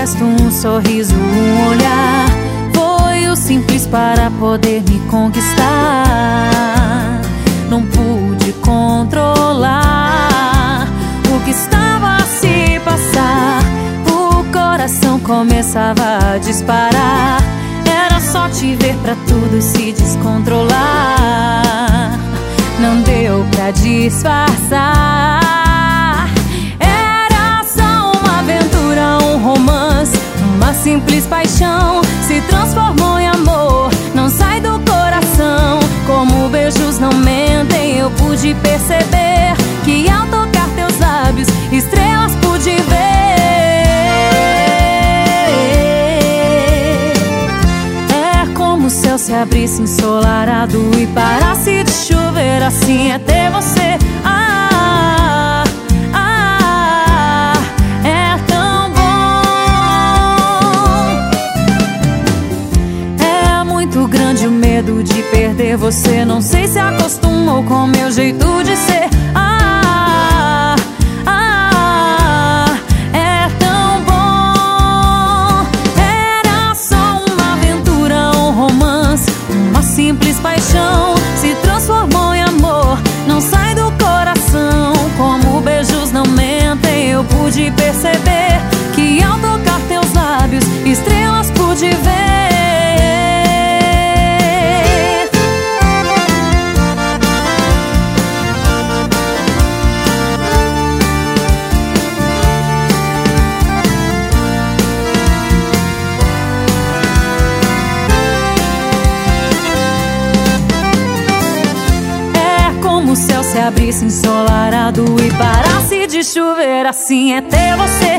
gesto, um sorriso, um olhar. Foi o simples para poder me conquistar. Não pude controlar o que estava a se passar. O coração começava a disparar. Era só te ver pra tudo se descontrolar. Não deu pra disfarçar. Era só uma aventura, um romance, uma simples paixão. Se transformou em amor, não sai do coração. Como beijos não mentem, eu pude perceber que ao tocar teus lábios, estrelas pude ver. É como o céu se abrisse ensolarado e parasse de chover. Assim é ter você. É tão bom. É muito grande o medo de perder você. Não sei se acostumou com meu jeito de ser. É tão bom. Era só uma aventura, um romance, uma simples paixão. Se transformou em amor, não sai do coração. Como beijos não mentem, eu pude perceber que ao tocar teus lábios, estrelas pude ver. O céu se abrisse ensolarado e parasse de chover. Assim é ter você.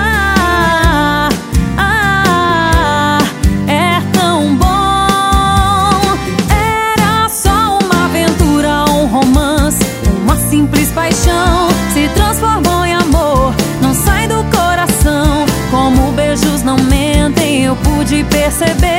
É tão bom. Era só uma aventura, um romance, uma simples paixão. Se transformou em amor, não sai do coração. Como beijos não mentem, eu pude perceber